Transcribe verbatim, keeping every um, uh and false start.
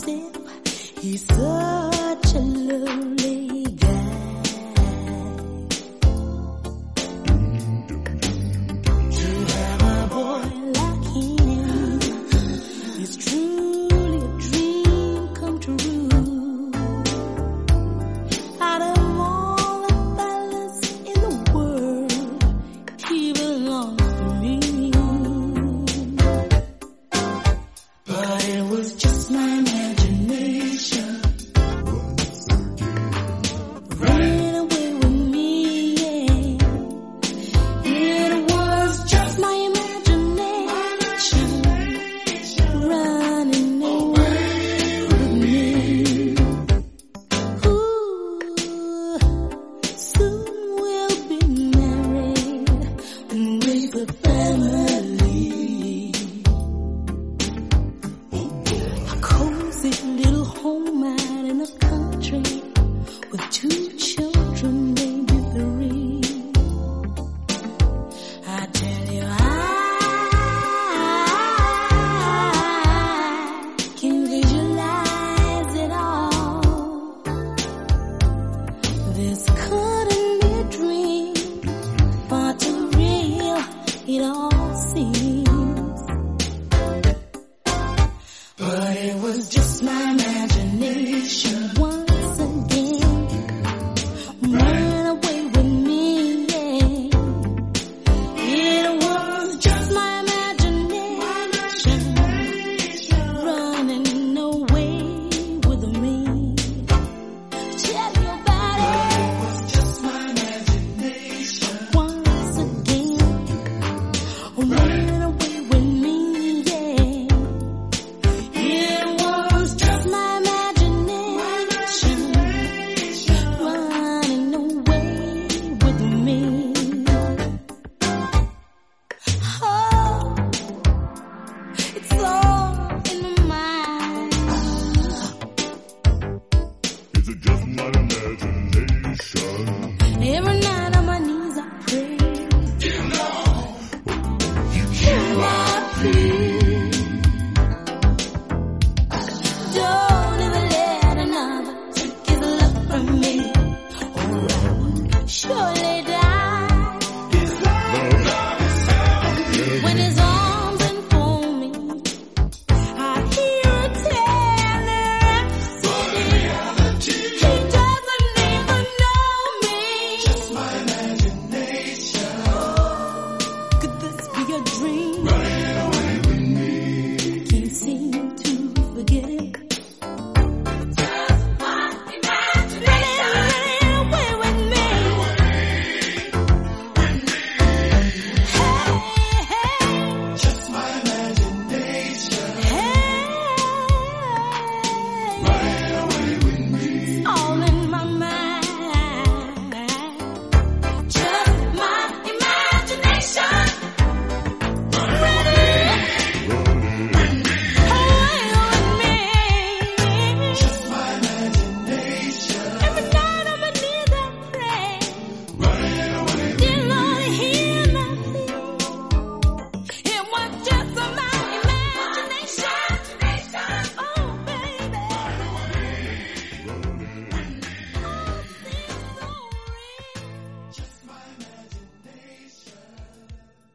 myself, he's such a lovely guy. To have a boy like him is truly a dream come true. Out of all the fellas in the world, he belongs to me. But it was just my imagination running away with me, yeah. It was just my imagination running away with me. Ooh, soon we'll be married and raise a family. A cozy little home out in the country with two children, maybe three. I tell you, I can visualize it all. This couldn't be a dream, far too real it all seems. But it was just my imagination